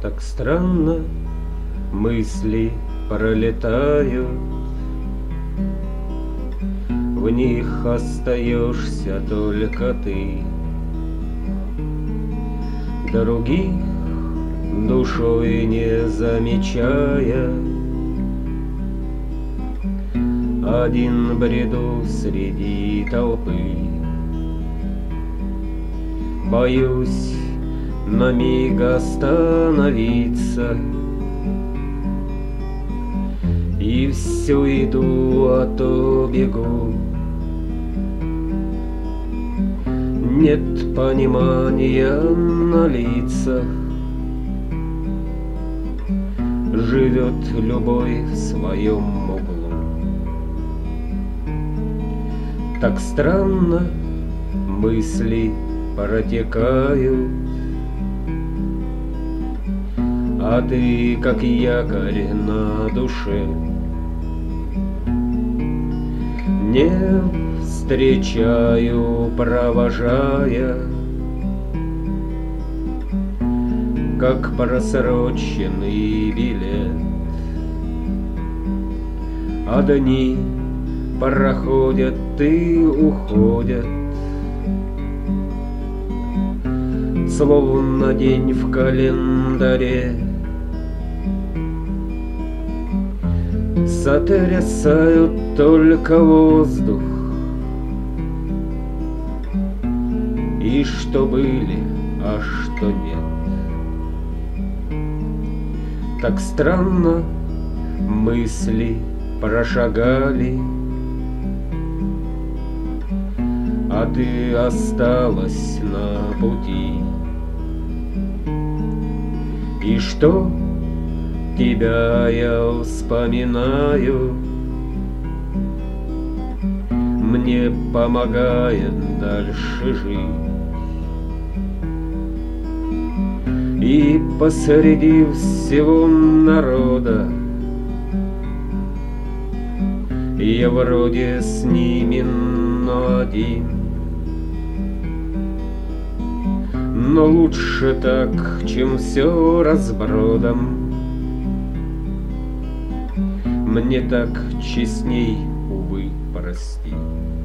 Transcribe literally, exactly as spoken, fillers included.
Так странно мысли пролетают, в них остаешься только ты. Других душой не замечая, один бреду среди толпы. Боюсь на миг остановиться, и все иду, а то бегу. Нет понимания на лицах, живет любой в своем углу. Так странно мысли протекают, а ты как якорь на душе. Не встречаю, провожая, как просроченный билет. А дни проходят и уходят, словно день в календаре. Сотрясают только воздух, и что были, а что нет. Так странно мысли прошагали, а ты осталась на пути. И что тебя я вспоминаю, мне помогает дальше жить. И посреди всего народа я вроде с ними, но один. Но лучше так, чем все разбродом. Мне так честней, увы, прости.